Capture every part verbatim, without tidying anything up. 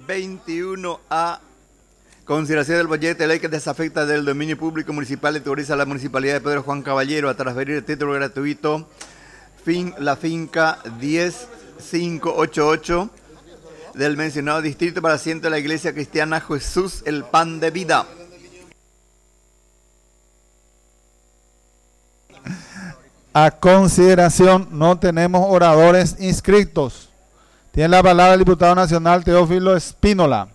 veintiuno A. Consideración del proyecto de ley que desafecta del dominio público municipal y autoriza a la Municipalidad de Pedro Juan Caballero a transferir el título gratuito fin, la finca diez mil quinientos ochenta y ocho del mencionado distrito para asiento de la Iglesia Cristiana Jesús el Pan de Vida. A consideración, no tenemos oradores inscritos. Tiene la palabra el diputado nacional Teófilo Espínola.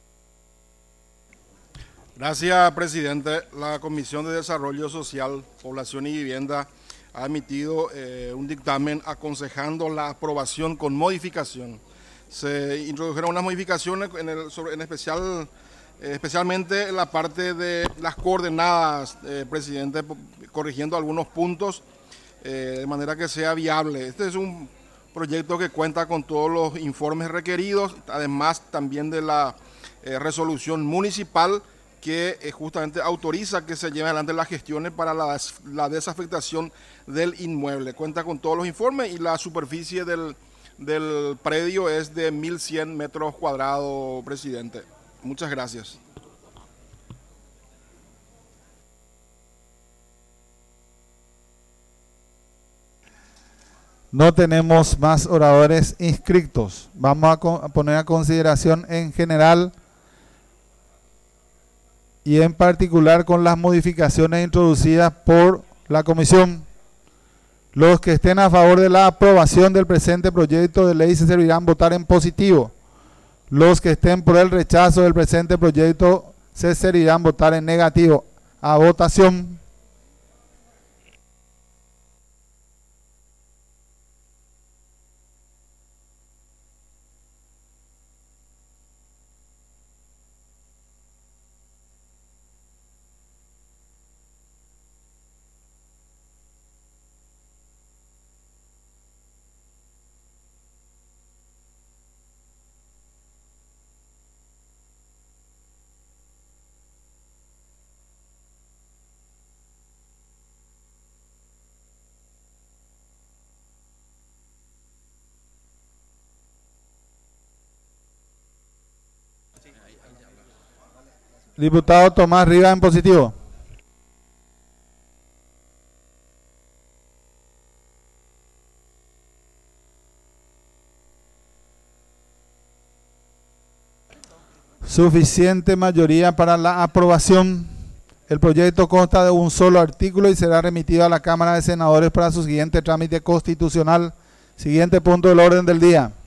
Gracias, presidente. La Comisión de Desarrollo Social, Población y Vivienda ha emitido eh, un dictamen aconsejando la aprobación con modificación. Se introdujeron unas modificaciones, en, el, sobre, en especial, eh, especialmente en la parte de las coordenadas, eh, presidente, corrigiendo algunos puntos eh, de manera que sea viable. Este es un proyecto que cuenta con todos los informes requeridos, además también de la eh, resolución municipal que eh, justamente autoriza que se lleven adelante las gestiones para la, la desafectación del inmueble. Cuenta con todos los informes y la superficie del, del predio es de mil cien metros cuadrados, presidente. Muchas gracias. No tenemos más oradores inscritos. Vamos a, a poner a consideración en general y en particular con las modificaciones introducidas por la comisión. Los que estén a favor de la aprobación del presente proyecto de ley se servirán votar en positivo. Los que estén por el rechazo del presente proyecto se servirán votar en negativo. A votación. Diputado Tomás Rivas en positivo. Suficiente mayoría para la aprobación. El proyecto consta de un solo artículo y será remitido a la Cámara de Senadores para su siguiente trámite constitucional. Siguiente punto del orden del día.